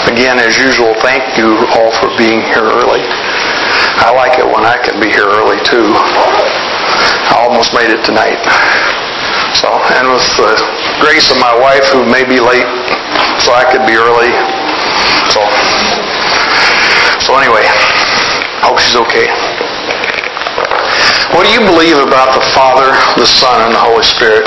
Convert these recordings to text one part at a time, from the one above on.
Again, as usual, thank you all for being here early. I like it when I can be here early too. I almost made it tonight. And with the grace of my wife, who may be late, so I could be early. So anyway, hope she's okay. What do you believe about the Father, the Son, and the Holy Spirit?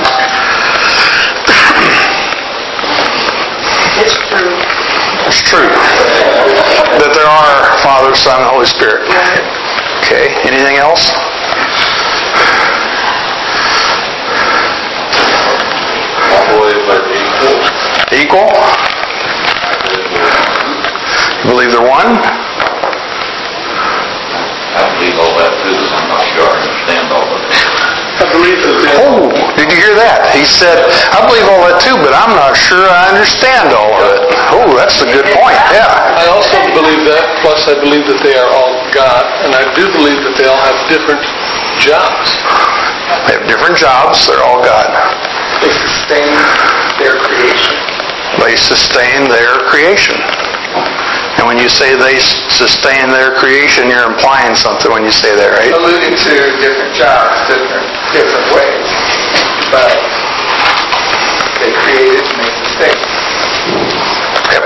It's true. It's true that there are Father, Son, and Holy Spirit. Okay. Anything else? I believe they're equal. Equal? You believe they're one? I believe all that too, but I'm not sure I understand all of it. I believe that Oh, did you hear that? He said, I believe all that too, but I'm not sure I understand all of it. Oh, that's a good point. Yeah. I also believe that, plus I believe that they are all God, and I do believe that they all have different jobs. They have different jobs. They're all God. They sustain their creation. They sustain their creation. And when you say they sustain their creation, you're implying something when you say that, right? Alluding to different jobs, different ways. But they created to make mistakes. Yep.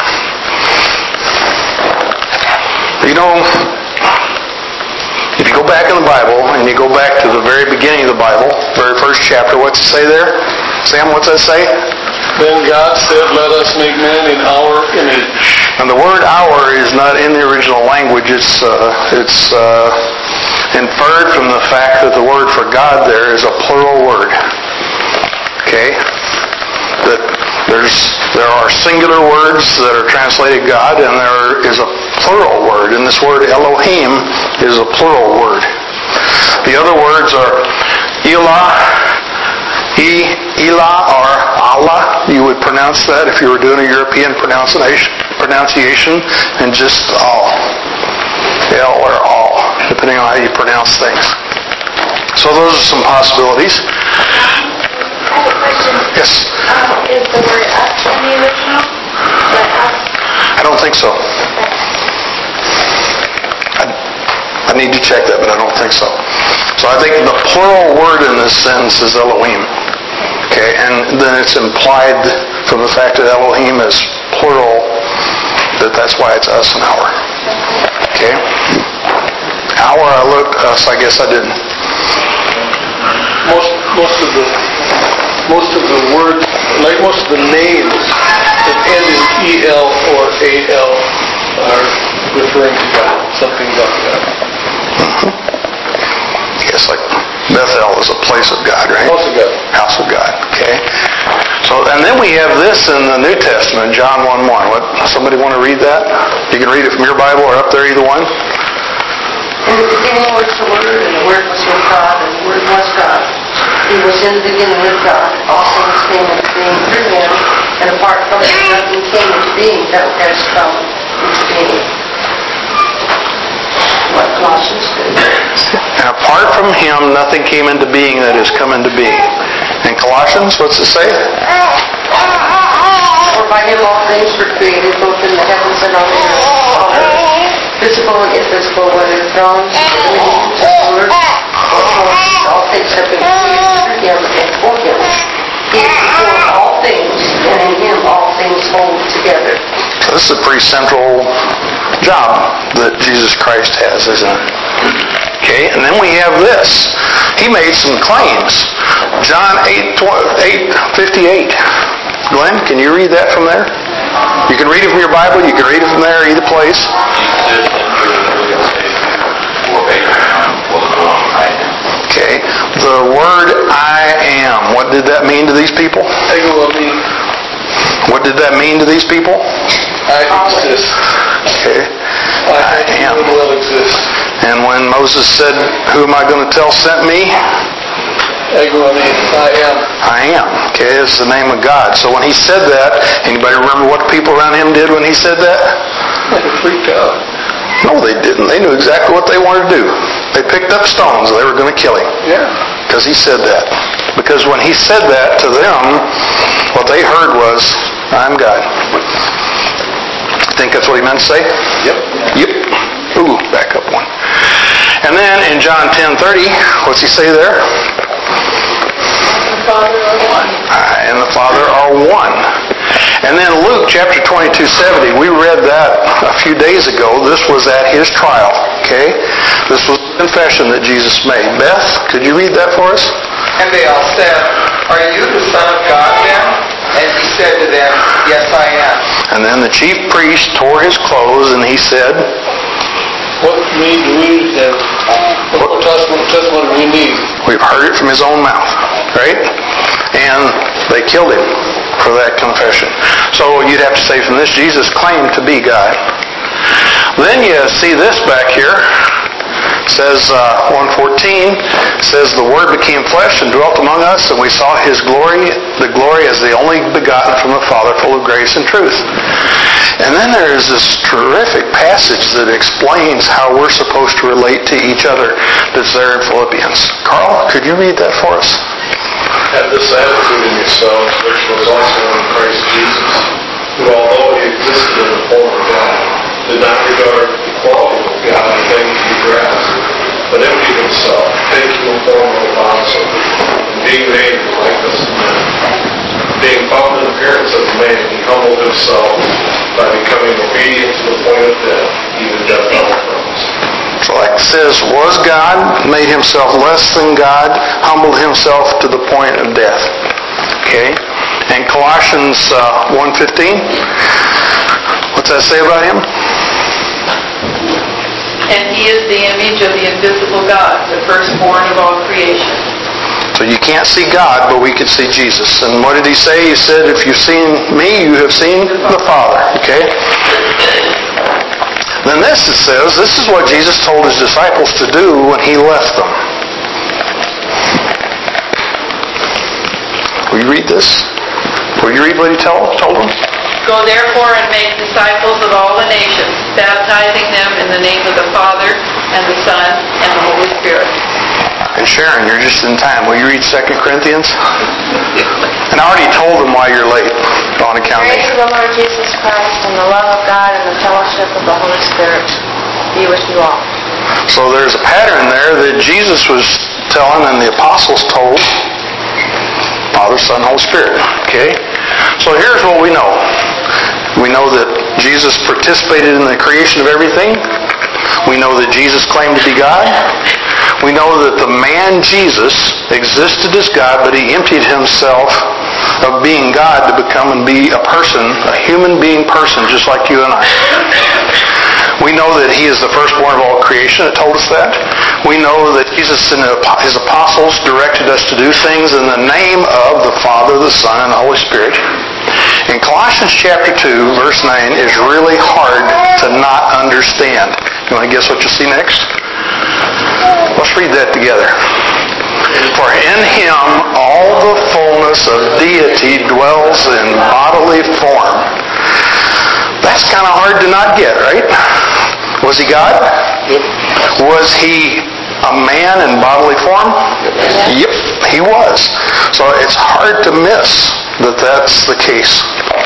You know, if you go back in the Bible, and you go back to the very beginning of the Bible, very first chapter, what's it say there? Sam, what's that say? Then God said, let us make man in our image. And the word "our" is not in the original language. It's inferred from the fact that the word for God there is a plural word. Okay? That there are singular words that are translated God, and there is a plural word. And this word Elohim is a plural word. The other words are Elah, or Allah. You would pronounce that if you were doing a European pronunciation, and just all. El or all, depending on how you pronounce things. So those are some possibilities. I have a question. Yes? Is the word us in the original? Like us? I don't think so. I need to check that, but I don't think so. So I think the plural word in this sentence is Elohim. Okay, and then it's implied from the fact that Elohim is plural, that's why it's us and our. Okay? Our, I looked, us, I guess I didn't. Most of the words, like most of the names that end in E-L or A-L are referring to God, something about God. Yes, like Bethel is a place of God, right? House of God. House of God, okay. So, and then we have this in the New Testament, John 1:1. Somebody want to read that? You can read it from your Bible or up there, either one. In the beginning was the Word, and the Word was with God, and the Word was God. He was in the beginning with God. All things came into being through Him, and apart from Him, nothing came into being that has come into being. What Colossians did. And apart from Him, nothing came into being that has come into being. In Colossians, what's it say? For by Him all things were created, both in the heavens and on the earth, visible and invisible, whether thrones, dominions, or rulers, or authorities. All things have been created through Him and for Him. He is before all things, and in Him all things hold together. So this is a pretty central job that Jesus Christ has, isn't it? Okay, and then we have this. He made some claims. John 8:58. Glenn, can you read that from there? You can read it from your Bible. You can read it from there, either place. Okay, the word I am. What did that mean to these people? What did that mean to these people? I exist. Okay. I am. Will exist. And when Moses said, who am I going to tell sent me? I am. I am. Okay, it's the name of God. So when he said that, anybody remember what the people around him did when he said that? They freaked out. No, they didn't. They knew exactly what they wanted to do. They picked up stones. They were going to kill him. Yeah. Because he said that. Because when he said that to them, what they heard was, I'm God. Think that's what he meant to say? Yep. Yep. Ooh, back up one. And then in John 10:30, what's he say there? The Father are one. And the Father are one. And then Luke chapter 22:70, we read that a few days ago. This was at his trial, okay? This was the confession that Jesus made. Beth, could you read that for us? And they all said, "Are you the Son of God then?" And he said to them, "Yes, I am." And then the chief priest tore his clothes and he said, What need do we have? What testimony do we need? we've heard it from his own mouth, right? And they killed him for that confession. So you'd have to say from this, Jesus claimed to be God. Then you see this back here. It says 1:14 says the Word became flesh and dwelt among us, and we saw His glory, the glory as the only begotten from the Father, full of grace and truth. And then there is this terrific passage that explains how we're supposed to relate to each other that's there in Philippians. Carl, could you read that for us? Have this attitude in yourselves, which was also in Christ Jesus, who, although he existed in the form of God, did not regard equality with God a thing to be grasped, but emptied himself, taking the form of a bondservant, and being made in the likeness of men. Being found in appearance as a man, he humbled himself by becoming obedient to the point of death, even death on the cross. So like it says, was God, made himself less than God, humbled himself to the point of death. Okay? And Colossians 1:15, what's that say about him? And he is the image of the invisible God, the firstborn of all creation. So you can't see God, but we can see Jesus. And what did he say? He said, if you've seen me, you have seen the Father. Okay? Then this, it says, this is what Jesus told his disciples to do when he left them. Will you read this? Will you read what he told them? Go therefore and make disciples of all the nations, baptizing them in the name of the Father, and the Son, and the Holy Spirit. And Sharon, you're just in time. Will you read 2 Corinthians? And I already told them why you're late on account of me. Grace of the Lord Jesus Christ and the love of God and the fellowship of the Holy Spirit be with you all. So there's a pattern there that Jesus was telling and the apostles told. Father, Son, Holy Spirit. Okay? So here's what we know. We know that Jesus participated in the creation of everything. We know that Jesus claimed to be God. We know that the man Jesus existed as God, but he emptied himself of being God to become and be a person, a human being person, just like you and I. We know that he is the firstborn of all creation. It told us that. We know that Jesus and his apostles directed us to do things in the name of the Father, the Son, and the Holy Spirit. In Colossians chapter 2, verse 9 is really hard to not understand. You want to guess what you see next? Let's read that together. For in him all the fullness of deity dwells in bodily form. That's kind of hard to not get, right? Was he God? Yep. Was he a man in bodily form? Yep, he was. So it's hard to miss that that's the case.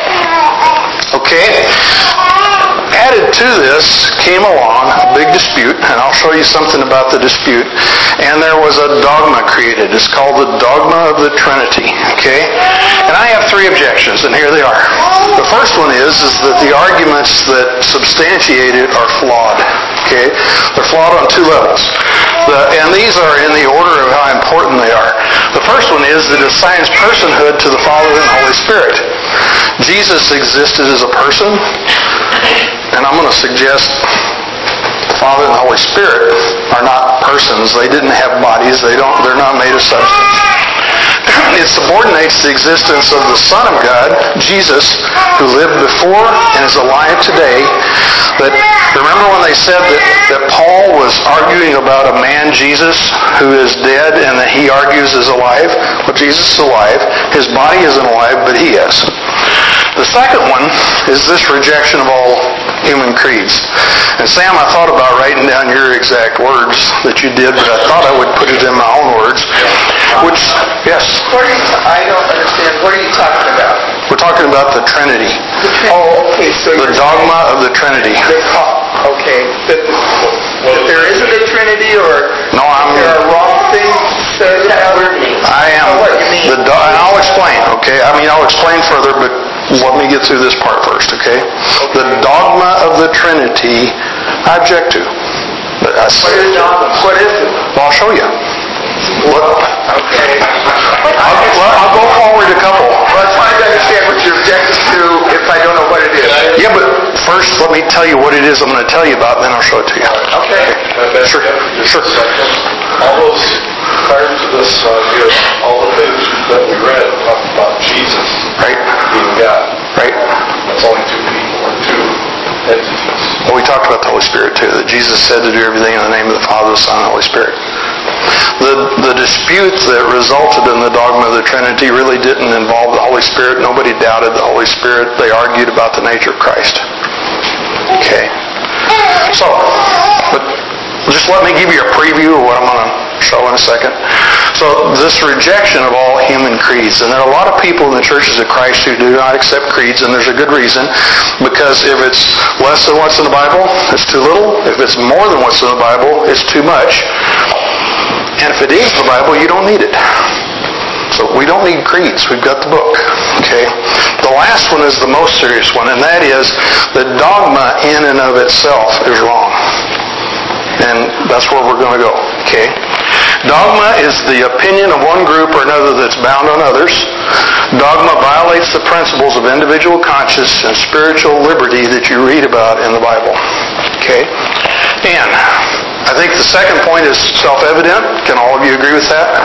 Okay? Added to this came along a big dispute, and I'll show you something about the dispute. And there was a dogma created. It's called the dogma of the Trinity. Okay? And I have three objections, and here they are. The first one is that the arguments that substantiate it are flawed. Okay? They're flawed on two levels. And these are in the order of how important they are. The first one is that it assigns personhood to the Father and the Holy Spirit. Jesus existed as a person, and I'm going to suggest the Father and the Holy Spirit are not persons. They didn't have bodies. They're not made of substance. It subordinates the existence of the Son of God, Jesus, who lived before and is alive today. But remember when they said that Paul was arguing about a man, Jesus, who is dead and that he argues is alive? Well, Jesus is alive. His body isn't alive, but he is. The second one is this rejection of all human creeds. And Sam, I thought about writing down your exact words that you did, but I thought I would put it in my own words. Which, yes? I don't understand. What are you talking about? We're talking about the Trinity. Oh, okay. The dogma of the Trinity. Okay. That there isn't a Trinity, or No, there are wrong things said about it? I am. What you mean? I'll explain, okay? I'll explain further, but let me get through this part first, okay? The dogma of the Trinity, I object to. What is it? Well, I'll show you. Okay. I'll go forward a couple. Well, it's fine to understand what you're objecting to if I don't know what it is. Yeah, but first let me tell you what it is I'm going to tell you about, and then I'll show it to you. Okay. Sure. All those, prior to this here, all the things that we read talked about Jesus Right? being God. Right? That's only two people or two entities. Well, we talked about the Holy Spirit too, that Jesus said to do everything in the name of the Father, the Son, and the Holy Spirit. The dispute that resulted in the dogma of the Trinity really didn't involve the Holy Spirit. Nobody doubted the Holy Spirit. They argued about the nature of Christ. Okay. So, but just let me give you a preview of what I'm going to show in a second. So, this rejection of all human creeds, and there are a lot of people in the churches of Christ who do not accept creeds, and there's a good reason, because if it's less than what's in the Bible, it's too little. If it's more than what's in the Bible, it's too much. And if it is the Bible, you don't need it. So we don't need creeds. We've got the book. Okay? The last one is the most serious one, and that is that dogma in and of itself is wrong. And that's where we're going to go. Okay? Dogma is the opinion of one group or another that's bound on others. Dogma violates the principles of individual conscience and spiritual liberty that you read about in the Bible. Okay? And I think the second point is self-evident. Can all of you agree with that?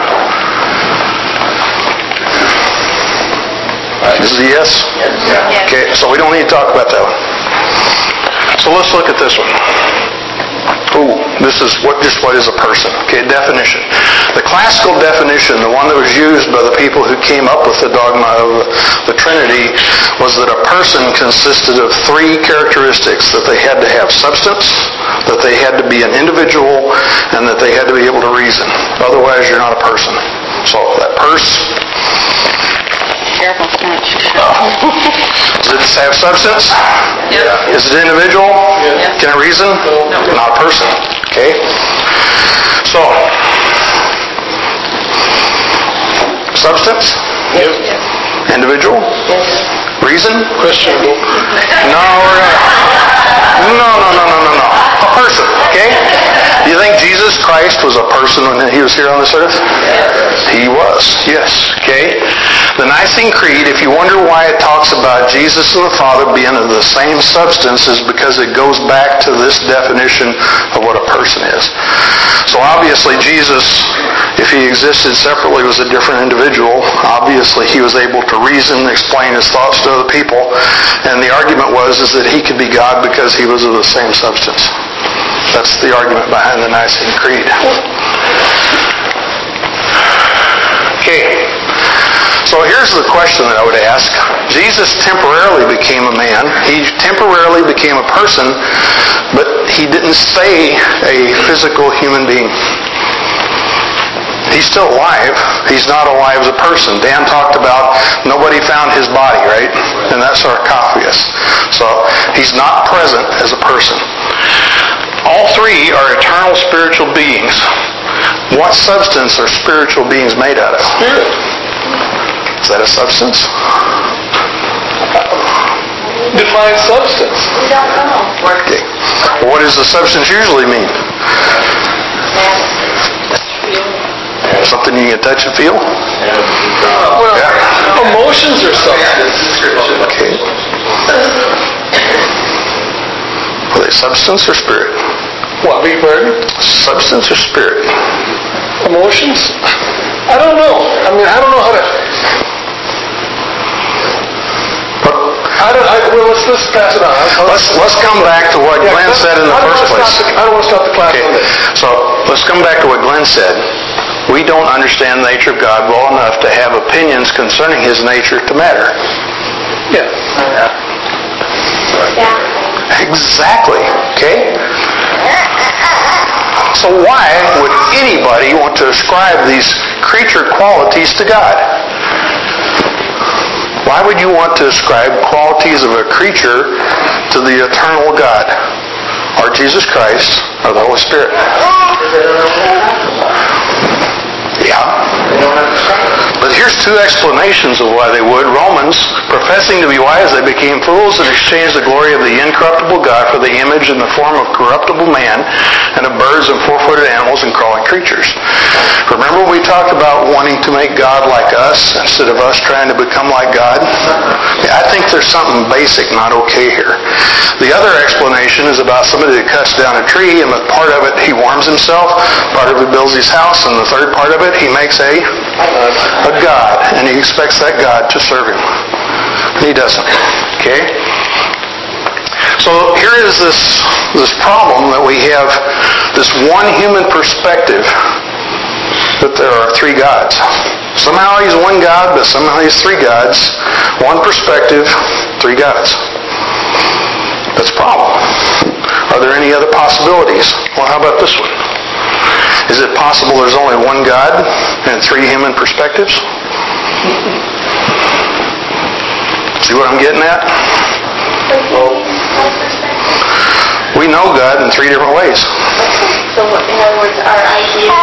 This is a yes? Yes. Okay, so we don't need to talk about that one. So let's look at this one. Ooh, this is what is a person. Okay, definition. The classical definition, the one that was used by the people who came up with the dogma of the Trinity, was that a person consisted of three characteristics: that they had to have substance, that they had to be an individual, and that they had to be able to reason. Otherwise, you're not a person. So that Careful, snatch. Does it have substance? Yes. Is it individual? Yes. Can it reason? No. Not a person. Okay? So, substance? Yes. Individual? Yes. Reason? Questionable. No. A person, okay? Do you think Jesus Christ was a person when he was here on this earth? He was, yes, okay? The Nicene Creed, if you wonder why it talks about Jesus and the Father being of the same substance, is because it goes back to this definition of what a person is. So obviously Jesus, if he existed separately, was a different individual. Obviously he was able to reason, explain his thoughts to other people, and the argument was that he could be God because he was of the same substance. That's the argument behind the Nicene Creed. Okay. So here's the question that I would ask. Jesus temporarily became a man. He temporarily became a person, but he didn't stay a physical human being. He's still alive. He's not alive as a person. Dan talked about nobody found his body, right? And that's sarcophagus. So he's not present as a person. All three are eternal spiritual beings. What substance are spiritual beings made out of? Spirit. Is that a substance? Define substance. We don't know. Okay. What does the substance usually mean? Something you can touch and feel? Well, Yeah. emotions are substance. Okay. Are they substance or spirit? What, beg your pardon? Substance or spirit? Emotions? I don't know. I don't know how to... Well, let's pass it on. Let's come back to what Glenn said in the first place. I don't want to stop the class Okay. on this. So let's come back to what Glenn said. We don't understand the nature of God well enough to have opinions concerning his nature to matter. Yeah. Exactly. Okay? So why would anybody want to ascribe these creature qualities to God? Why would you want to ascribe qualities of a creature to the eternal God, or Jesus Christ, or the Holy Spirit. Yeah. But here's two explanations of why they would. Romans, professing to be wise, they became fools and exchanged the glory of the incorruptible God for the image in the form of corruptible man and of birds and four-footed animals and crawling creatures. Remember we talked about wanting to make God like us instead of us trying to become like God? I think there's something basic not okay here. The other explanation is about somebody that cuts down a tree, and with part of it he warms himself, part of it builds his house, and the third part of it he makes a God, and he expects that God to serve him. He doesn't. Okay? So here is this problem that we have, this one human perspective that there are three gods. Somehow he's one God, but somehow he's three gods. One perspective, three gods. That's a problem. Are there any other possibilities? Well, how about this one? Is it possible there's only one God and three human perspectives? See what I'm getting at? We know God in three different ways. So in other words, our ideas...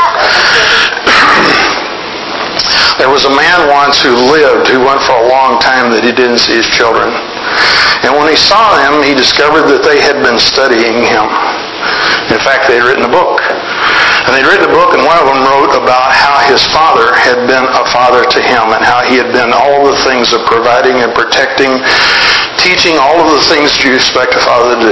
There was a man once who went for a long time that he didn't see his children. And when he saw them, he discovered that they had been studying him. In fact, they had written a book. And they'd written a book, and one of them wrote about how his father had been a father to him and how he had been all the things of providing and protecting, teaching all of the things that you expect a father to do.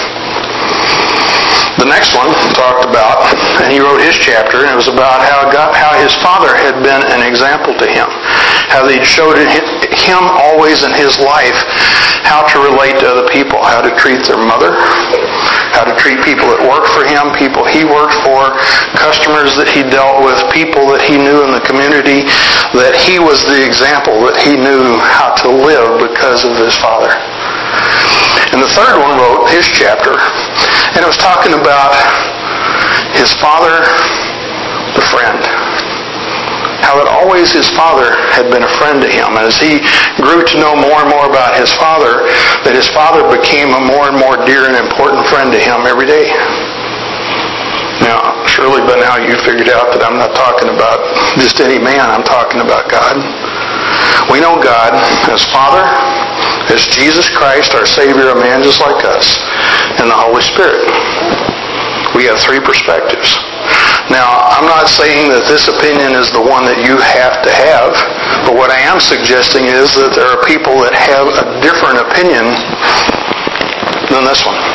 The next one talked about, and he wrote his chapter, and it was about how his father had been an example to him. How they showed him always in his life how to relate to other people, how to treat their mother, how to treat people that worked for him, people he worked for, customers that he dealt with, people that he knew in the community, that he was the example that he knew how to live because of his father. And the third one wrote his chapter, and it was talking about his father, the friend. How that always his father had been a friend to him. And as he grew to know more and more about his father, that his father became a more and more dear and important friend to him every day. Now, surely by now you figured out that I'm not talking about just any man, I'm talking about God. We know God as Father, as Jesus Christ, our Savior, a man just like us, and the Holy Spirit. We have three perspectives. Now, I'm not saying that this opinion is the one that you have to have, but what I am suggesting is that there are people that have a different opinion than this one.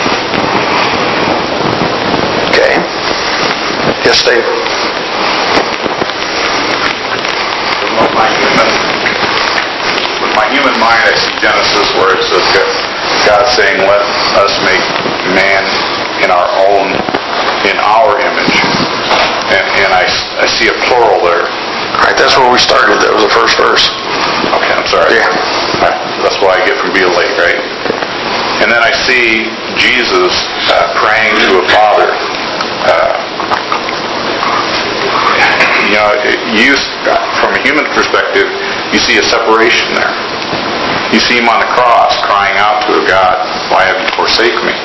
Okay? Yes, Dave? With my human mind, I see Genesis where it says God saying, "Let us make man in our image," and I see a plural there. All right, that's where we started. That was the first verse. Okay, I'm sorry. Yeah. Right. That's what I get from being late, right? And then I see Jesus praying to a father. From a human perspective, you see a separation there. You see him on the cross crying out to a God, "Why have you forsaken me?"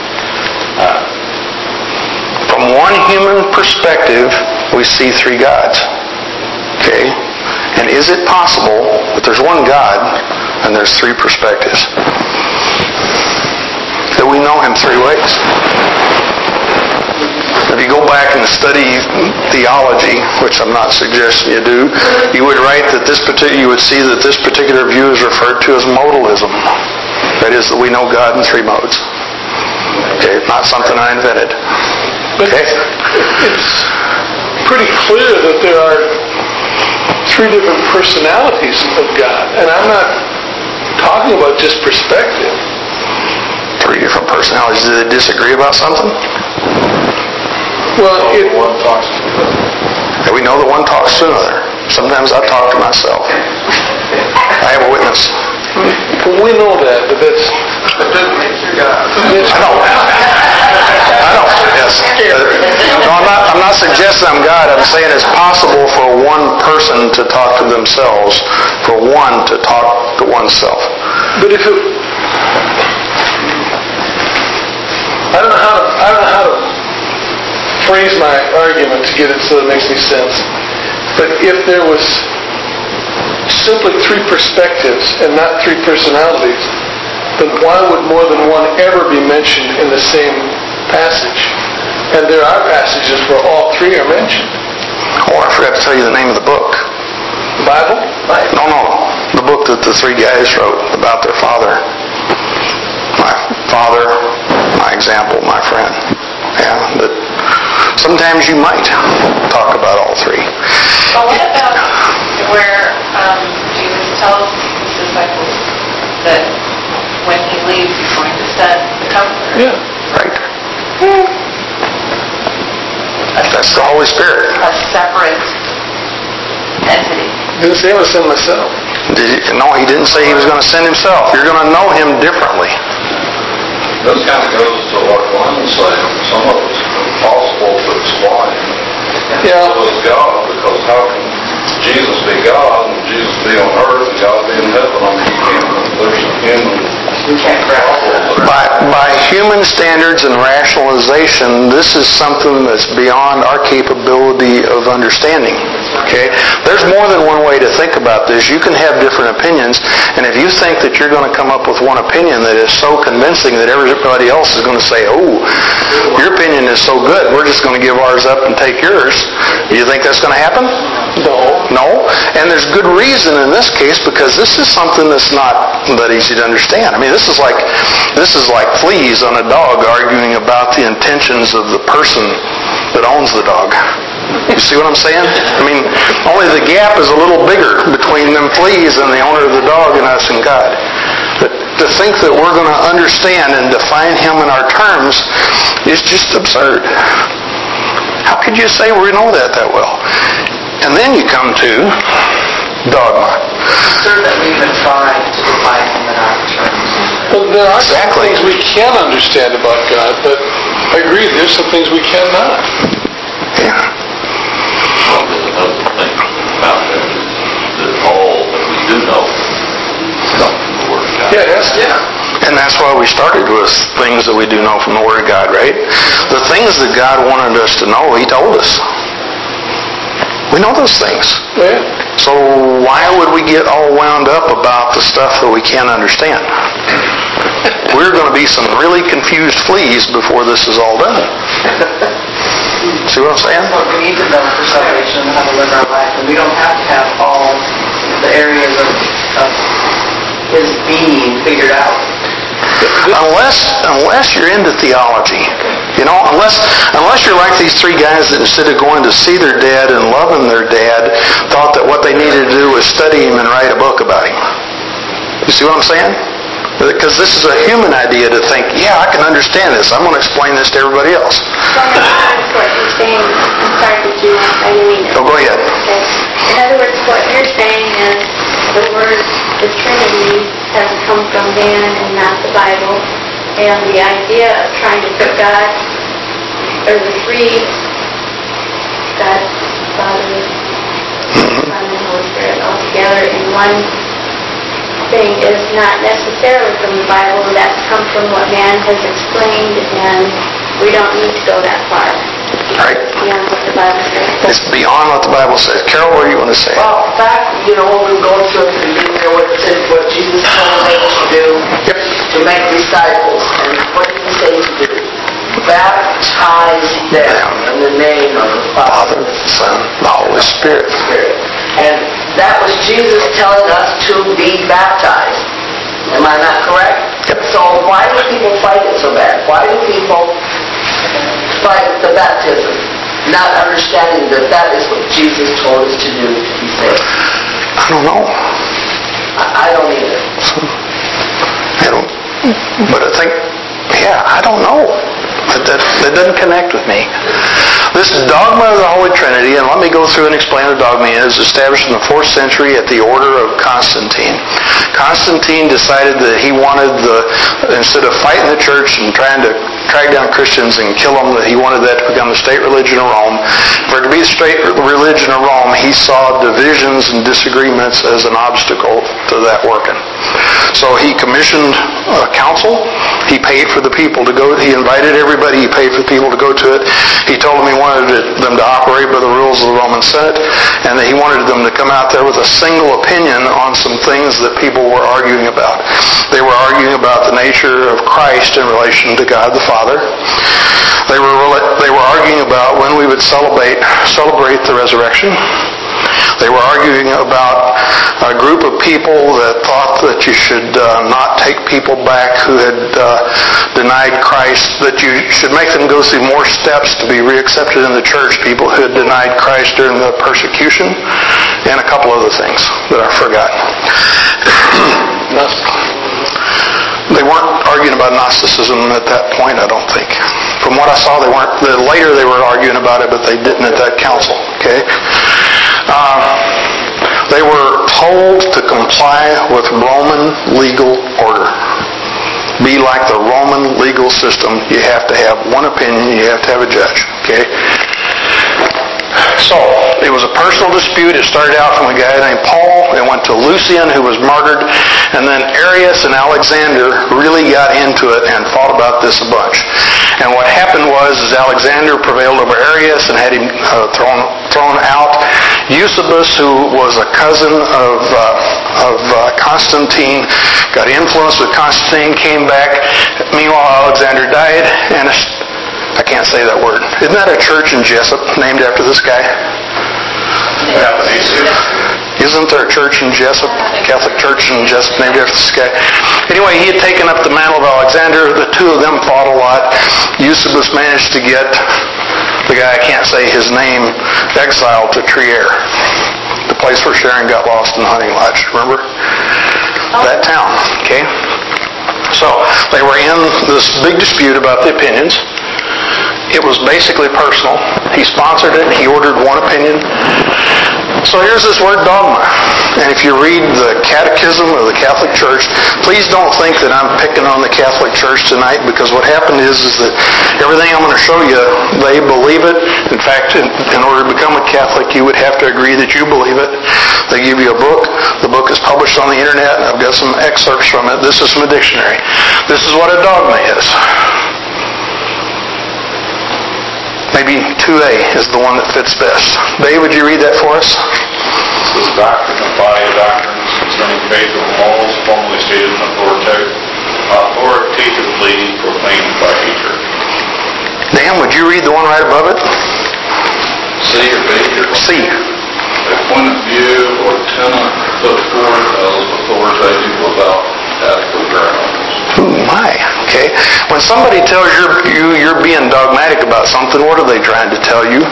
From one human perspective, we see three gods. Okay? And is it possible that there's one God and there's three perspectives? That we know him three ways? If you go back and study theology, which I'm not suggesting you do, you would you would see that this particular view is referred to as modalism. That is, that we know God in three modes. Okay, not something I invented. Okay? It's pretty clear that there are three different personalities of God, and I'm not talking about just perspective. Three different personalities. Do they disagree about something? Well, One talks to another. And we know that one talks to another. Sometimes I talk to myself. I have a witness. we know that, but that's... It doesn't make you God. I know. Yes. No, I'm not suggesting I'm God. I'm saying it's possible for one person to talk to themselves, for one to talk to oneself. But if it... phrase my argument to get it so it makes any sense. But if there was simply three perspectives and not three personalities, then why would more than one ever be mentioned in the same passage? And there are passages where all three are mentioned. Oh, I forgot to tell you the name of the book. Bible? No. The book that the three guys wrote about their father. My father, my example, my friend. Yeah, but sometimes you might talk about all three. Well, what about where Jesus tells his disciples that when he leaves, he's going to send the Comforter? Yeah. Right. That's the Holy Spirit. A separate entity. Didn't say I was send myself. No, he didn't say he was going to send himself. You're going to know him differently. This kind of goes to what Glenn was saying. Some of it's impossible to explain. Yeah. So is God, because how can Jesus be God and Jesus be on earth and God be in heaven? I mean, there's a human problem. By human standards and rationalization, this is something that's beyond our capability of understanding. Okay? There's more than one way to think about this. You can have different opinions, and if you think that you're going to come up with one opinion that is so convincing that everybody else is going to say, oh, your opinion is so good, we're just going to give ours up and take yours. Do you think that's going to happen? No. And there's good reason in this case, because this is something that's not that easy to understand. I mean, this is like fleas on a dog arguing about the intentions of the person that owns the dog. You see what I'm saying? I mean, only the gap is a little bigger between them fleas and the owner of the dog and us and God. But to think that we're going to understand and define him in our terms is just absurd. How could you say we know that well? And then you come to dogma. Absurd that we even try to define him in our terms. Well, there are Exactly. some things we can understand about God, but I agree, there's some things we cannot. Yeah. Well, there's another thing about that all that we do know comes from the Word of God. Yeah, it has to. And that's why we started with things that we do know from the Word of God, right? The things that God wanted us to know, he told us. We know those things. Yeah. So why would we get all wound up about the stuff that we can't understand? We're going to be some really confused fleas before this is all done. See what I'm saying? That's what we need to know for salvation and how to live our life. And we don't have to have all the areas of his being figured out. Unless you're into theology, unless you're like these three guys that instead of going to see their dad and loving their dad, thought that what they needed to do was study him and write a book about him. You see what I'm saying? Because this is a human idea to think, yeah, I can understand this. I'm going to explain this to everybody else. So that's what you're saying. I'm sorry to do. I didn't mean to. Oh, go ahead. Okay. In other words, what you're saying is the word, the Trinity, has come from man and not the Bible. And the idea of trying to put God, or the three, God, Father, Son, and Holy Spirit all together in one thing is not necessarily from the Bible. That's come from what man has explained, and we don't need to go that far. Right. Beyond what the Bible says. It's beyond what the Bible says. Carol, what do you want to say? Well, back, when we were going through at the beginning there, what Jesus told us to do, to make disciples. And what did he say to do? Baptize them in the name of the Father, Father, Son, the Holy Spirit. And that was Jesus telling us to be baptized. Am I not correct? Yep. So why do people fight it so bad? Why do people fight the baptism, not understanding that that is what Jesus told us to do to be saved? I don't know. I don't either. But I think, I don't know. That doesn't connect with me. This dogma of the Holy Trinity, and let me go through and explain what dogma is, established in the 4th century at the order of Constantine. Constantine decided that he wanted instead of fighting the church and trying to track down Christians and kill them, that he wanted that to become the state religion of Rome. For it to be the state religion of Rome, he saw divisions and disagreements as an obstacle to that working. So he commissioned a council. He paid for the people to go. He invited everybody. He paid for the people to go to it. He told them he wanted them to operate by the rules of the Roman Senate, and that he wanted them to come out there with a single opinion on some things that people were arguing about. They were arguing about the nature of Christ in relation to God the Father. They were arguing about when we would celebrate the resurrection. They were arguing about a group of people that thought that you should not take people back who had denied Christ, that you should make them go through more steps to be reaccepted in the church, people who had denied Christ during the persecution, and a couple other things that I forgot. They weren't arguing about Gnosticism at that point, I don't think. From what I saw, they weren't. Later they were arguing about it, but they didn't at that council. Okay. They were told to comply with Roman legal order. Be like the Roman legal system. You have to have one opinion. You have to have a judge. Okay. So, it was a personal dispute. It started out from a guy named Paul. It went to Lucian, who was martyred. And then Arius and Alexander really got into it and fought about this a bunch. And what happened was Alexander prevailed over Arius and had him thrown out. Eusebius, who was a cousin of Constantine, got influenced with Constantine, came back. Meanwhile, Alexander died, and I can't say that word. Isn't that a church in Jessup named after this guy? Isn't there a church in Jessup, Catholic church in Jessup named after this guy? Anyway, he had taken up the mantle of Alexander. The two of them fought a lot. Eusebius managed to get the guy, I can't say his name, exiled to Trier, the place where Sharon got lost in the hunting lodge. Remember? That town, okay? So, they were in this big dispute about the opinions. It was basically personal. He sponsored it. He ordered one opinion. So here's this word dogma. And if you read the Catechism of the Catholic Church, please don't think that I'm picking on the Catholic Church tonight, because what happened is that everything I'm going to show you, they believe it. In fact, in order to become a Catholic, you would have to agree that you believe it. They give you a book. The book is published on the internet, and I've got some excerpts from it. This is from a dictionary. This is what a dogma is. Maybe 2A is the one that fits best. Dave, would you read that for us? This is a doctrine, a body of doctrines concerning faith or morals, formally stated and authoritatively proclaimed by a church. Dan, would you read the one right above it? C or B? C. A point of view or tenet put forth as authoritative without adequate grounds. Ooh, my. Okay. When somebody tells you you're being dogmatic about something, what are they trying to tell you?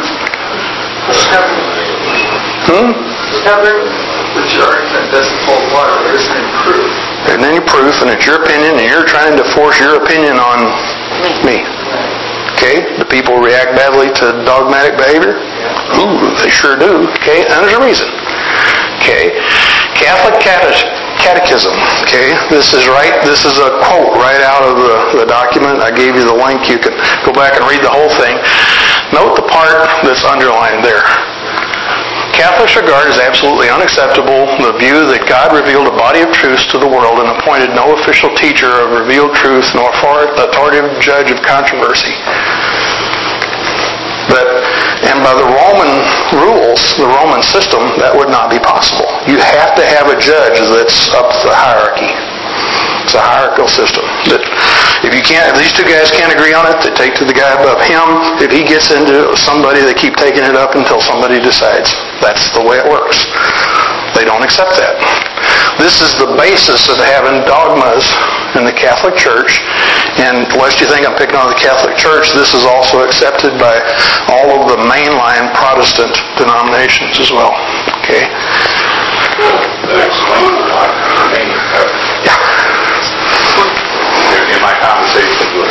Stubborn. But your argument doesn't hold water. There isn't any proof. There isn't any proof, and it's your opinion, and you're trying to force your opinion on me. Okay? Do people react badly to dogmatic behavior? Ooh, they sure do. Okay? And there's a reason. Okay? Catholic Catechism. Okay? This is a quote right out of the document. I gave you the link. You can go back and read the whole thing. Note the part that's underlined there. Catholics regard as absolutely unacceptable the view that God revealed a body of truths to the world and appointed no official teacher of revealed truth nor authoritative judge of controversy. And by the Roman rules, the Roman system, that would not be possible. You have to have a judge that's up the hierarchy. It's a hierarchical system. That if these two guys can't agree on it, they take to the guy above him. If he gets into somebody, they keep taking it up until somebody decides. That's the way it works. They don't accept that. This is the basis of having dogmas in the Catholic Church. And lest you think I'm picking on the Catholic Church, this is also accepted by all of the mainline Protestant denominations as well. Okay? Yeah. In my conversations with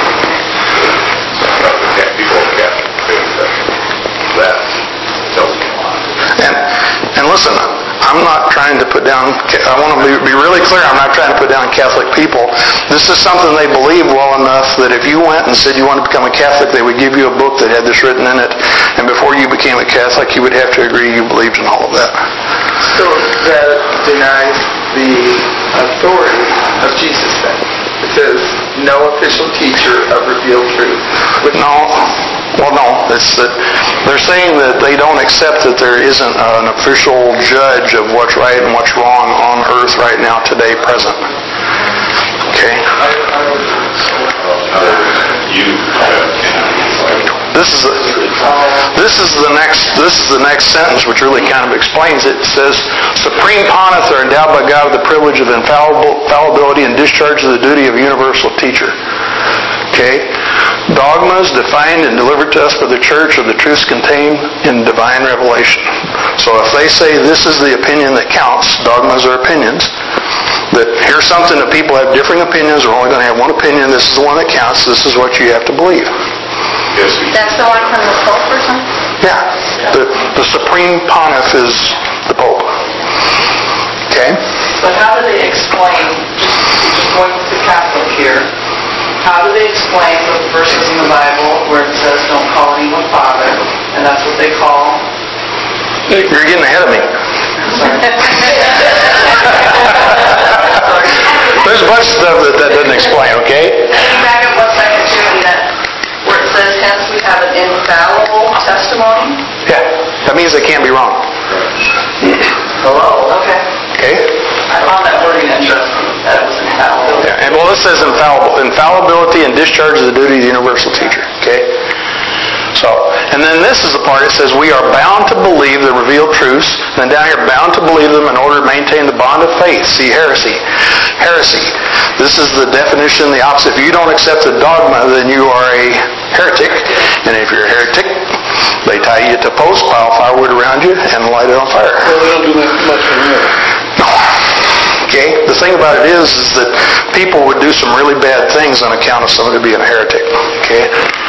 people of Catholic faith, that tells me a lot. And listen, I'm not trying to put down, I want to be really clear, I'm not trying to put down Catholic people. This is something they believe well enough that if you went and said you wanted to become a Catholic, they would give you a book that had this written in it, and before you became a Catholic, you would have to agree you believed in all of that. So that denies the authority of Jesus then? It says, no official teacher of revealed truth. No. Well, no. It's that they're saying that they don't accept that there isn't an official judge of what's right and what's wrong on earth right now, today, present. Okay? This is the next sentence, which really kind of explains it. It says, supreme pontiffs are endowed by God with the privilege of infallibility and discharge of the duty of universal teacher. Okay? Dogmas defined and delivered to us by the church are the truths contained in divine revelation. So if they say this is the opinion that counts, dogmas are opinions, that here's something that people have differing opinions, we're only going to have one opinion, this is the one that counts, this is what you have to believe. That's the one from the Pope or something? Yeah. The supreme pontiff is the Pope. Okay? But how do they explain, just going to Catholic here, how do they explain those verses in the Bible where it says don't call anyone father, and that's what they call? You're getting ahead of me. There's a bunch of stuff that doesn't explain, okay? Can you back up 1 second too, and that where it says hence we have an infallible testimony? Yeah. That means they can't be wrong. Hello? Okay. Okay? I found that wording interesting, that it was infallible. Yeah. And well, it says infallibility and discharge of the duty of the universal teacher. Okay? So, and then this is the part that says we are bound to believe the revealed truths, and down here, bound to believe them in order to maintain the bond of faith. See, heresy. Heresy. This is the definition, the opposite. If you don't accept the dogma, then you are a heretic. And if you're a heretic, they tie you to posts, pile firewood around you, and light it on fire. Well, they don't do that much anymore. Okay? The thing about it is that people would do some really bad things on account of somebody being a heretic. Okay?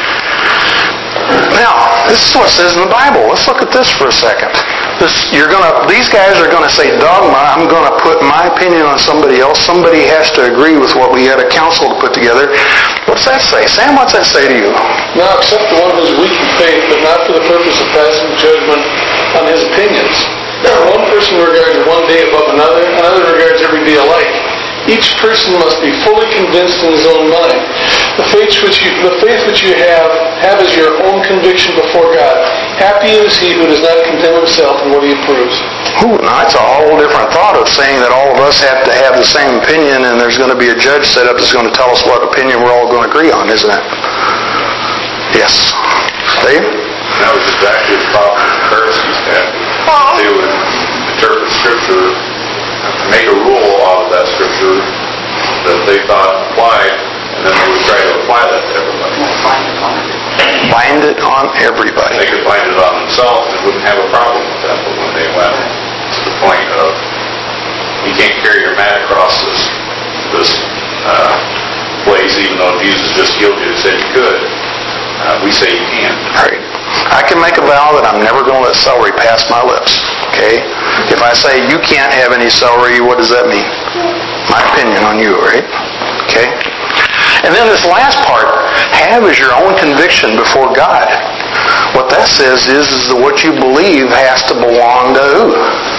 Now, this is what it says in the Bible. Let's look at this for a second. These guys are going to say dogma. I'm going to put my opinion on somebody else. Somebody has to agree with what we had a council to put together. What's that say? Sam, what's that say to you? Now accept the one who is weak in faith, but not for the purpose of passing judgment on his opinions. One person regards one day above another regards every day alike. Each person must be fully convinced in his own mind. The faith which you have as your own conviction before God. Happy is he who does not condemn himself in what he approves. Ooh, now that's a whole different thought of saying that all of us have to have the same opinion and there's going to be a judge set up that's going to tell us what opinion we're all going to agree on, isn't it? Yes. Dave? That was exactly the problem the Pharisees had. They would interpret Scripture, make a rule out of that Scripture that they thought applied, and then they would try to apply that to everybody. Bind it on everybody. They could bind it on themselves and wouldn't have a problem with that, but when they went to the point of you can't carry your mat across this place even though Jesus just healed you and said you could, we say you can't. Right. I can make a vow that I'm never going to let celery pass my lips. Okay? If I say you can't have any celery, what does that mean? My opinion on you, right? Okay? And then this last part, have as your own conviction before God. What that says is that what you believe has to belong to who?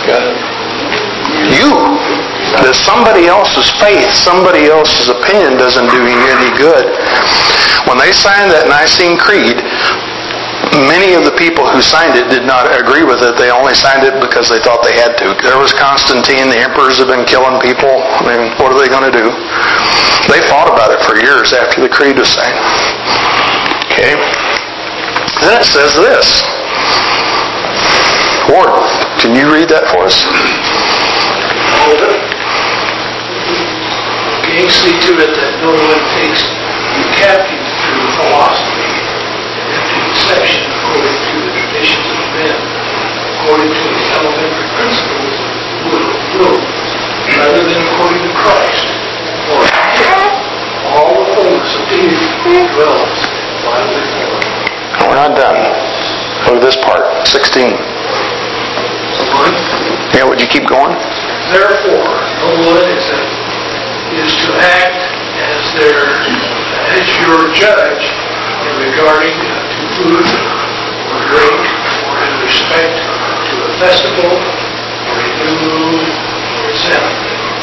You. That somebody else's faith, somebody else's opinion doesn't do you any good. When they signed that Nicene Creed, many of the people who signed it did not agree with it. They only signed it because they thought they had to. There was Constantine. The emperors have been killing people. I mean, what are they going to do? They fought about it for years after the creed was signed. Okay? Then it says this. Ward, can you read that for us? Being see to it that no one takes you captive through philosophy and empty deception according to the traditions of men, according to the elementary principles of rule, rather than according to Christ. For in him all the fullness of deity dwells bodily form. We're not done. Look at this part, 16. Yeah, would you keep going? Therefore, no one is to act as your judge in regarding to food or drink, or in respect to a festival or a new moon or a Sabbath.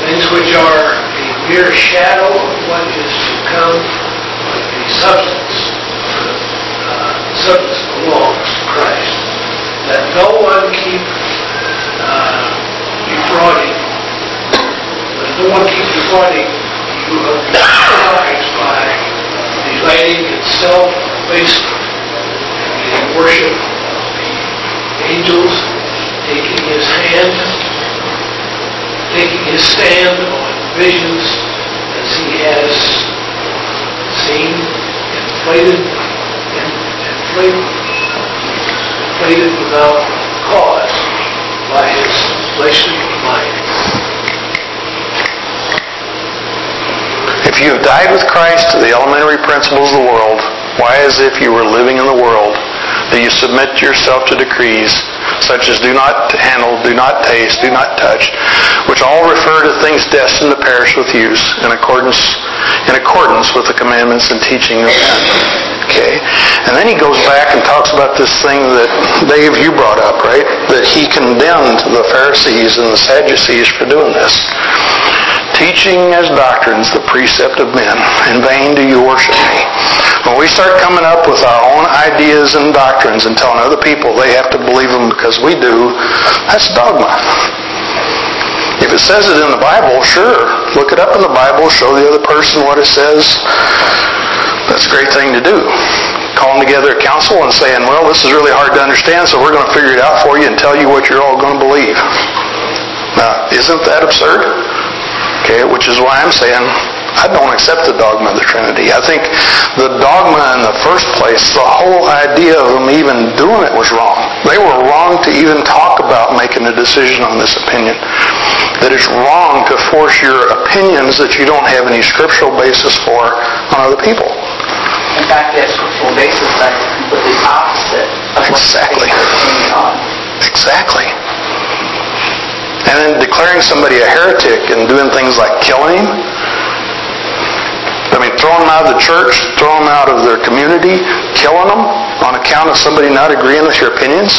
things which are a mere shadow of what is to come, but the substance belongs to Christ. Let no one keep defrauding. Let no one keep defrauding you of the lives by delighting in self-abasement and in worship of the angels, taking his stand on visions as he has seen, inflated without cause by his fleshly mind. If you have died with Christ to the elementary principles of the world, why, as if you were living in the world, do you submit yourself to decrees such as do not handle, do not taste, do not touch, which all refer to things destined to perish with use in accordance with the commandments and teaching of men? Okay. And then he goes back and talks about this thing that, Dave, you brought up, right? That he condemned the Pharisees and the Sadducees for doing this. Teaching as doctrines the precept of men, in vain do you worship me. When we start coming up with our own ideas and doctrines and telling other people they have to believe them because we do, that's dogma. If it says it in the Bible, sure, look it up in the Bible, show the other person what it says. That's a great thing to do. Calling together a council and saying, well, this is really hard to understand, so we're going to figure it out for you and tell you what you're all going to believe. Now, isn't that absurd? Okay, which is why I'm saying I don't accept the dogma of the Trinity. I think the dogma in the first place, the whole idea of them even doing it was wrong. They were wrong to even talk about making a decision on this opinion. That it's wrong to force your opinions that you don't have any scriptural basis for on other people. In fact, that scriptural basis is completely opposite of what Exactly. you're opinion on. Exactly. And then declaring somebody a heretic and doing things like killing him. I mean, throwing them out of the church, throwing them out of their community, killing them on account of somebody not agreeing with your opinions.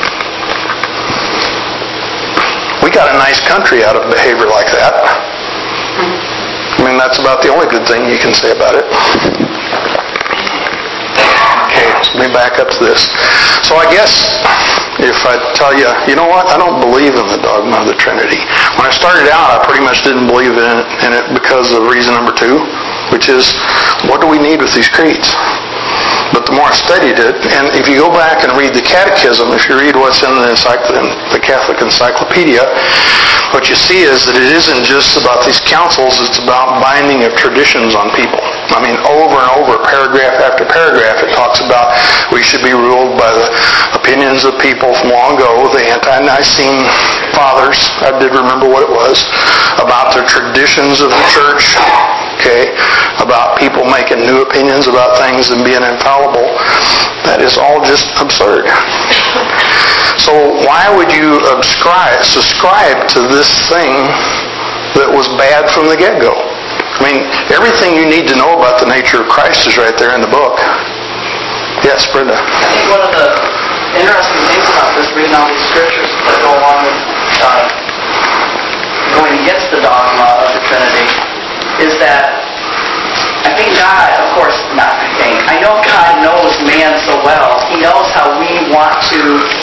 We got a nice country out of behavior like that. I mean, that's about the only good thing you can say about it. Okay, so let me back up to this. So I guess if I tell you, you know what, I don't believe in the dogma of the Trinity. When I started out, I pretty much didn't believe in it because of reason number 2, which is, what do we need with these creeds? But the more I studied it, and if you go back and read the Catechism, if you read what's in the Catholic Encyclopedia, what you see is that it isn't just about these councils, it's about binding of traditions on people. I mean, over and over, paragraph after paragraph, it talks about we should be ruled by the opinions of people from long ago, the ante-Nicene fathers, I did remember what it was, about the traditions of the church, okay, about people making new opinions about things and being infallible. That is all just absurd. So why would you subscribe to this thing that was bad from the get-go? I mean, everything you need to know about the nature of Christ is right there in the book. Yes, Brenda. I think one of the interesting things about this, reading all these scriptures that go along with going against the dogma of the Trinity, is that I think God, of course, I know God knows man so well. He knows how we want to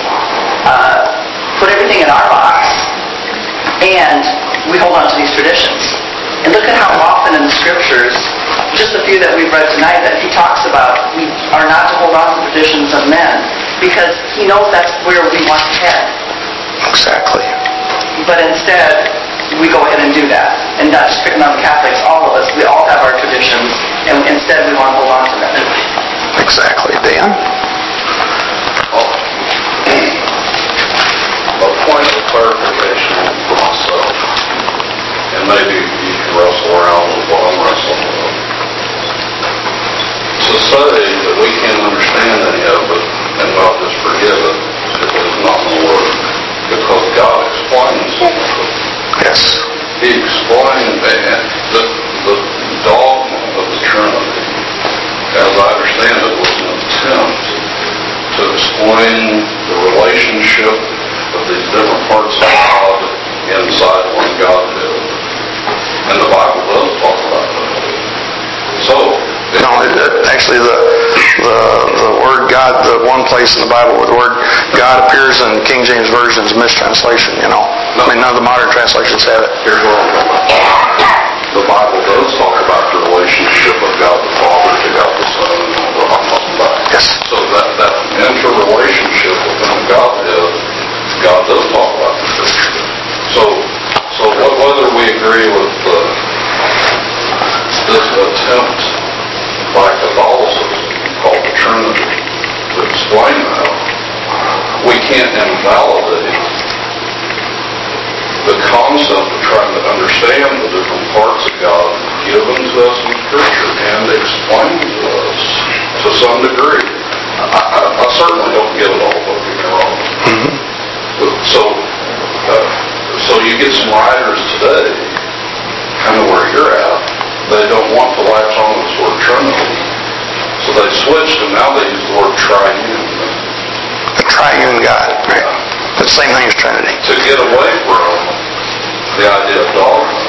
put everything in our box, and we hold on to these traditions. And look at how often in the scriptures, just a few that we've read tonight, that he talks about we are not to hold on to the traditions of men, because he knows that's where we want to head. Exactly. But instead, we go ahead and do that. And not just picking on the Catholics, all of us. We all have our traditions, and instead we want to hold on to them. Exactly. Dan? A point of clarification for myself, and maybe you can wrestle around with what I'm wrestling with. To say that we can't understand any of it and not just forgive it is not going to work, because God explains it. Yes. He explained the dogma of the Trinity, as I understand it, was an attempt to explain the relationship of these different parts of God inside one Godhead. And the Bible does talk about that. So, No, actually, the word God, the one place in the Bible where the word God appears in King James Version is mistranslation, I mean, none of the modern translations have it. here's what I'm talking about. The Bible does talk about the relationship of God the Father to God the Son, and all that I'm talking about. Yes. So that interrelationship within the Godhead, God does talk about the Scripture. So whether we agree with this attempt by Catholicism called the Trinity to explain that, we can't invalidate the concept of trying to understand the different parts of God given to us in Scripture and explained to us to some degree. I certainly don't get it all, don't get me wrong. So you get some writers today, kind of where you're at, they don't want to latch on to this word Trinity. So they switched and now they use the word triune. The triune God, right? The same thing as Trinity. To get away from the idea of dogma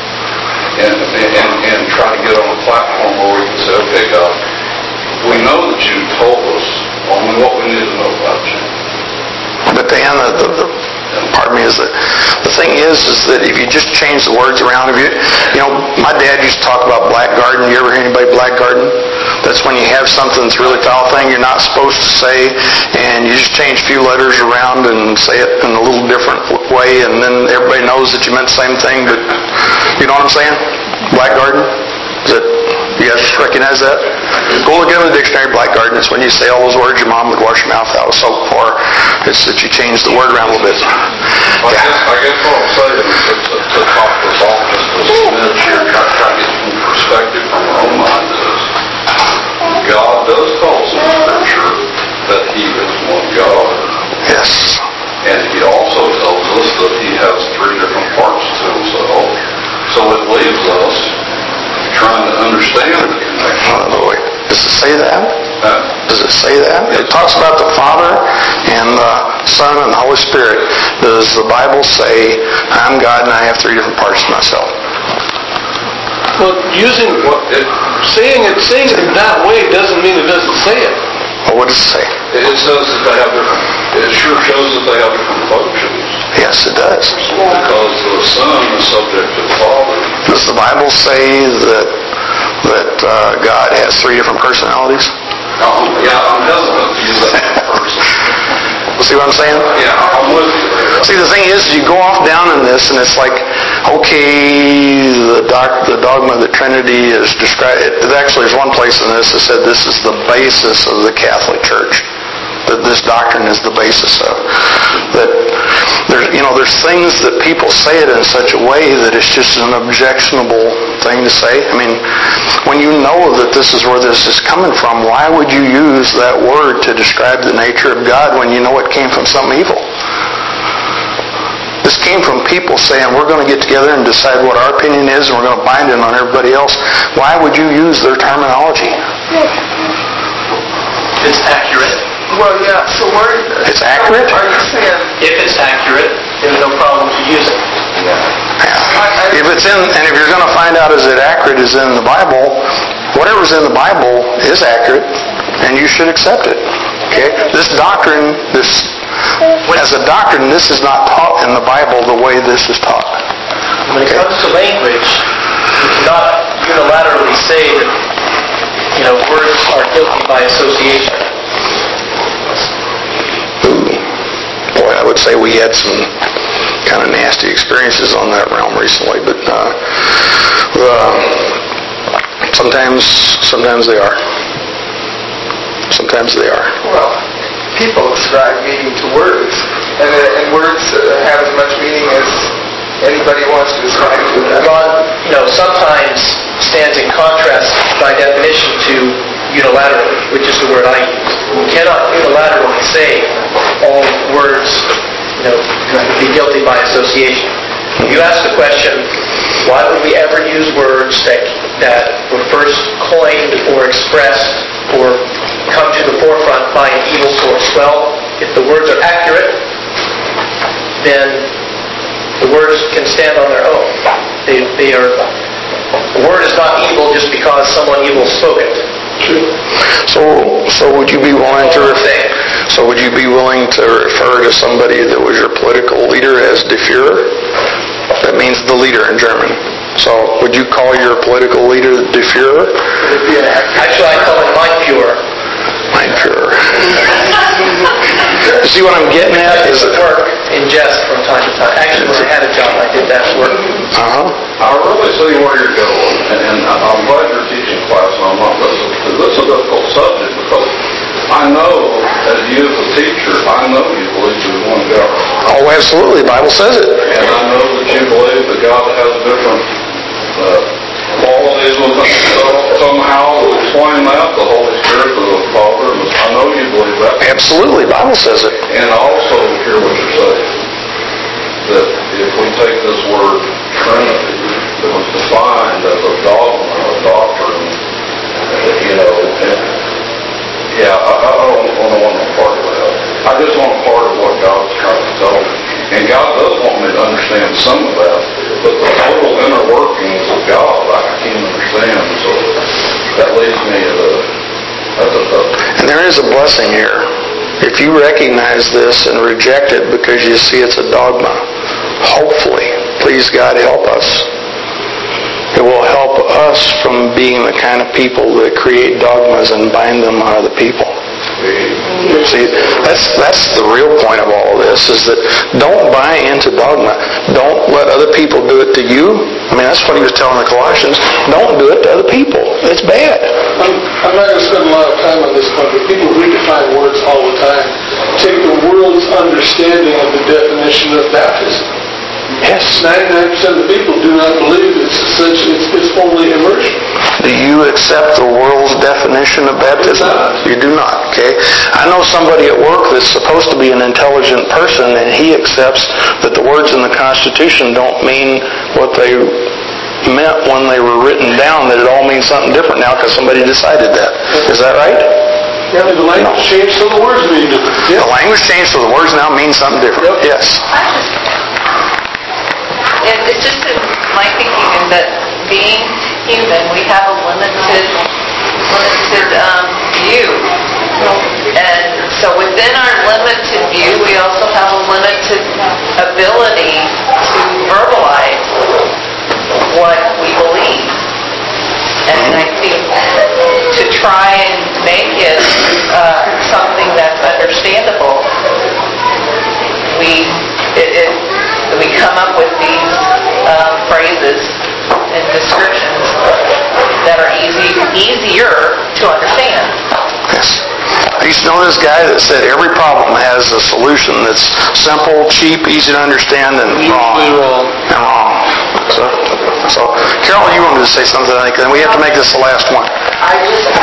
and try to get on a platform where we can say, okay, God, we know that you told us only what we need to know about you. But then, pardon me, the thing is that if you just change the words around, my dad used to talk about black garden. You ever hear anybody black garden? That's when you have something that's really foul thing you're not supposed to say, and you just change a few letters around and say it in a little different way, and then everybody knows that you meant the same thing, but you know what I'm saying? Black garden? You guys recognize that? Go look in the dictionary, black garden. It's when you say all those words your mom would wash your mouth out with soap for. It's that you change the word around a little bit. I guess what I'm saying is to talk this off just a smidge here, try to get some perspective from our own mind is God does tell us in Scripture that He is one God. Yes. And He also tells us that He has three different parts to Himself. So it leaves us trying to understand the connection. Does it say that? Does it say that? It talks about the Father and the Son and the Holy Spirit. Does the Bible say, I'm God and I have three different parts to myself? Well, saying it that way doesn't mean it doesn't say it. Well, what does it say? It says that they have different, it sure shows that they have different functions. Yes, it does. Because the Son is subject to the Father. Does the Bible say that God has three different personalities? I'm hesitant to use that person. See what I'm saying? Yeah, I'm with you there. See, the thing is, you go off down in this, and it's like, okay, the dogma of the Trinity is described. Actually, there's one place in this that said this is the basis of the Catholic Church. That this doctrine is the basis of. That there's things that people say it in such a way that it's just an objectionable thing to say. I mean, when you know that this is where this is coming from, why would you use that word to describe the nature of God when you know it came from something evil? This came from people saying, we're going to get together and decide what our opinion is, and we're going to bind it on everybody else. Why would you use their terminology? It's accurate. Well, yeah, so It's accurate? are you saying? If it's accurate, there's no problem to use it. Yeah. If you're going to find out is it accurate is in the Bible, whatever's in the Bible is accurate, and you should accept it. Okay? This doctrine, as a doctrine, this is not taught in the Bible the way this is taught. When it comes to language, you cannot unilaterally say that, words are guilty by association. Boy, I would say we had some kind of nasty experiences on that realm recently, but sometimes they are. Sometimes they are. Well, people ascribe meaning to words, and words have as much meaning as anybody wants to ascribe to them. God, sometimes stands in contrast by definition to unilaterally, which is the word I use. You cannot unilaterally say all words, be guilty by association. You ask the question, why would we ever use words that were first coined or expressed or come to the forefront by an evil source? Well, if the words are accurate, then the words can stand on their own. They are. The word is not evil just because someone evil spoke it. So would you be willing to refer to somebody that was your political leader as Der Führer? That means the leader in German. So would you call your political leader Der Führer? Actually, I call him Mein Führer. Mein Führer. You see what I'm getting at? Is it work in jest from time to time? Actually, when I had a job, I did that work. I really see where you're going, and I'm glad you're teaching class, and I'm not listening, because this is a difficult subject, because I know, as you as a teacher, I know you believe in one God. Oh, absolutely. The Bible says it. And I know that you believe that God has different qualities with him. So somehow to explain that, the Holy Spirit, the Father, I know you believe that. Absolutely. The Bible says it. And I also hear what you're saying, that if we take this word Trinity, that was defined as a dogma, a doctrine, I don't want no part of that. I just want part of what God's trying to tell me. And God does want me to understand some of that, but the total inner workings of God, I can't understand. So that leads me to that's a tough. And there is a blessing here. If you recognize this and reject it because you see it's a dogma, hopefully, please God help us. It will help us from being the kind of people that create dogmas and bind them on other people. See, that's the real point of all of this, is that don't buy into dogma. Don't let other people do it to you. I mean, that's what he was telling the Colossians. Don't do it to other people. It's bad. I'm not going to spend a lot of time on this point, but people redefine words all the time. Take the world's understanding of the definition of baptism. Yes. 99% of the people do not believe it's only immersion. Do you accept the world's definition of baptism? You do not, okay? I know somebody at work that's supposed to be an intelligent person, and he accepts that the words in the Constitution don't mean what they meant when they were written down, that it all means something different now because somebody decided that. Is that right? Yeah, the language changed so the words mean different. Yeah. The language changed so the words now mean something different. Yep. Yes. It's just in my thinking is that being human, we have a limited view. And so within our limited view, we also have a limited ability to verbalize what we believe. And I think to try and make it something that's understandable, we come up with these phrases and descriptions that are easier to understand. Yes. I used to know this guy that said every problem has a solution that's simple, cheap, easy to understand, and wrong. So, Carol, you wanted to say something, I think, and we have to make this the last one. I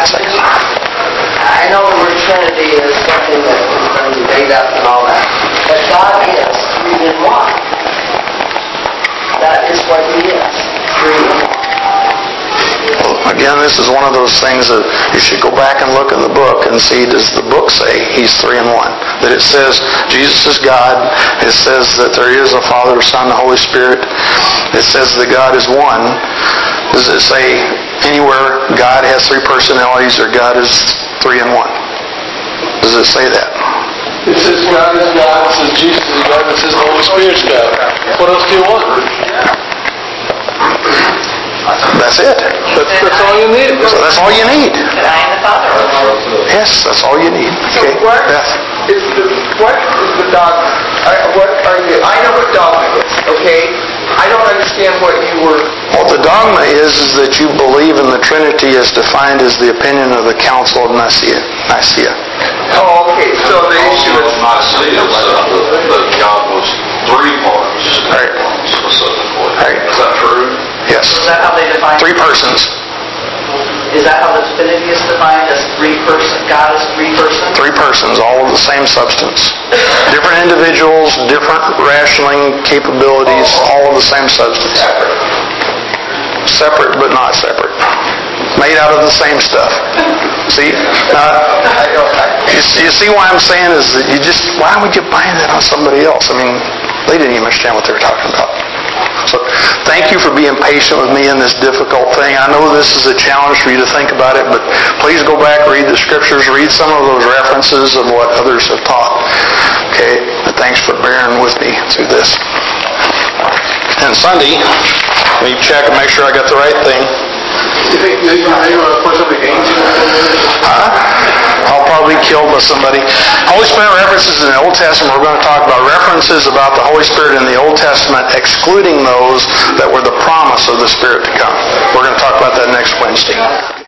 know the word Trinity is something that can be made up and all that, but God is 3 in 1. That is what He is, 3 in 1. Again, this is one of those things that you should go back and look in the book and see, does the book say He's 3 in 1? That it says Jesus is God. It says that there is a Father, Son, and Holy Spirit. It says that God is one. Does it say anywhere God has 3 personalities or God is 3 in 1? Does it say that? It says God is God, it says Jesus is God, it says the Holy Spirit's God. What else do you want? That's it. That's all you need. So that's all you need. And I am the Father. Yes, that's all you need. Okay. So what is the dogma? What are you? I know what dogma is. Okay. I don't understand what you were. Well, the dogma is that you believe in the Trinity as defined as the opinion of the Council of Nicaea. Oh, okay. So the issue is Nicaea said that God was 3 parts. Right. Specifically. Right. Is that true? Yes. Is that how they define 3 persons. Is that how the Trinity is defined, as 3 persons? God is 3 persons? 3 persons, all of the same substance. Different individuals, different rationing capabilities, all of the same substance. Separate but not separate. Made out of the same stuff. See? You see why I'm saying is that why would you bind that on somebody else? I mean, they didn't even understand what they were talking about. So thank you for being patient with me in this difficult thing. I know this is a challenge for you to think about it, but please go back, read the scriptures, read some of those references of what others have taught. Okay? And thanks for bearing with me through this. And Sunday, let me check and make sure I got the right thing. You think you put somebody against you? I'll probably be killed by somebody. Holy Spirit references in the Old Testament. We're going to talk about references about the Holy Spirit in the Old Testament, excluding those that were the promise of the Spirit to come. We're going to talk about that next Wednesday.